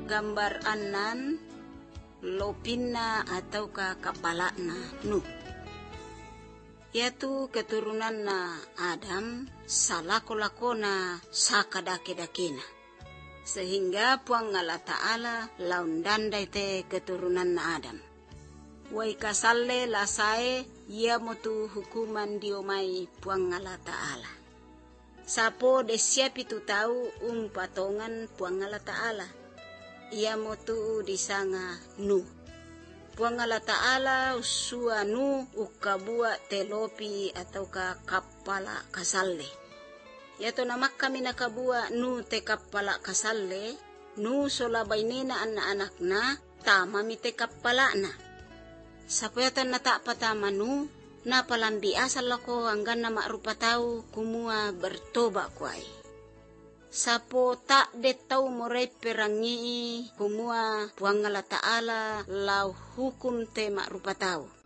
gambar anan lopinna atau kapalana Nuh. Yaitu keturunan na Adam salako-lakona sakadake-dakena. Sehingga puang Allah Ta'ala laun dandai te keturunan na Adam. Wai kasalle lasae ia motu hukuman diomai puang Allah Ta'ala. Sapo desiap itu tahu patongan puang Allah Ta'ala. Ia motu disanga Nuh. Puang Allah Ta'ala usua Nuh ukabua telopi atau kapala kasalle. Yato namak kami nakabua Nuh te kapala kasalle. Nuh sola bainena anak-anakna tamami te kapala na. Sapayatan na tak patama Nuh na palambi asal lako hanggan na makrupa tau kumua bertoba kuai. Sapo tak de tau morai perangi kumua puang Allah Ta'ala lau hukum te makrupa tau.